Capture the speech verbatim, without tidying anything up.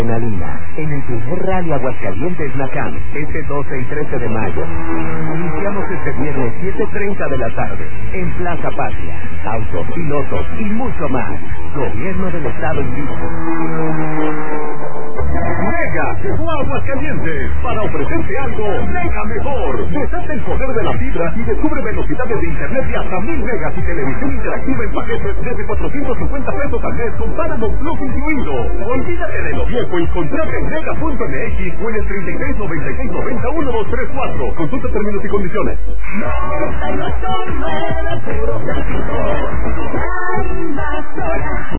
Adrenalina, en el primer Rally Aguascalientes Nacam, este doce y trece de mayo. Iniciamos este viernes siete treinta de la tarde, en Plaza Patria. Autos, pilotos y mucho más. Gobierno del Estado invita. Mega llegó a Aguascalientes para ofrecerte algo mega mejor. Desata el poder de la fibra y descubre velocidades de internet de hasta mil megas y televisión interactiva en paquetes desde cuatrocientos cincuenta pesos al mes con Paramount Plus incluido. Olvídate de lo viejo y contrata en mega punto m x o en el treinta y seis noventa y seis noventa uno dos tres cuatro. Consulta términos y condiciones. noventa y ocho nueve puro clásico. Hay más horas.